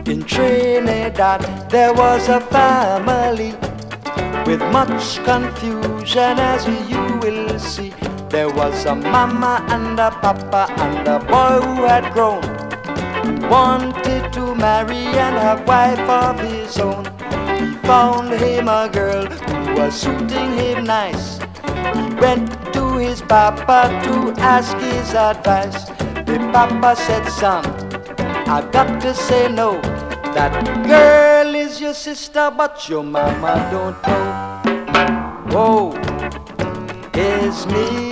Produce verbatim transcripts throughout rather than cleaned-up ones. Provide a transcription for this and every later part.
In Trinidad there was a family with much confusion, as you will see. There was a mama and a papa and a boy who had grown, who wanted to marry and have wife of his own. He found him a girl who was suiting him nice. He went to his papa to ask his advice. The papa said, son, I got to say no. That girl is your sister, but your mama don't know. Whoa, it's me.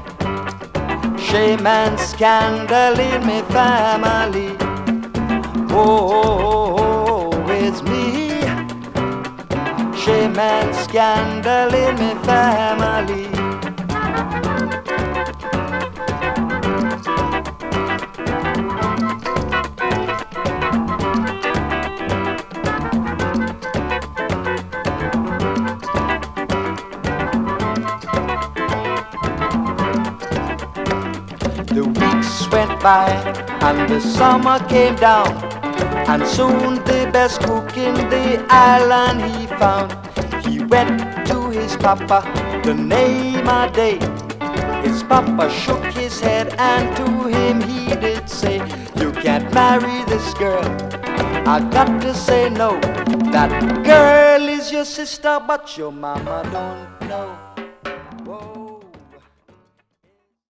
Shame and scandal in me family. Whoa, it's me. Shame and scandal in me family. The weeks went by and the summer came down, and soon the best cook in the island he found. He went to his papa to name a day. His papa shook his head and to him he did say, you can't marry this girl, I got to say no. That girl is your sister, but your mama don't know.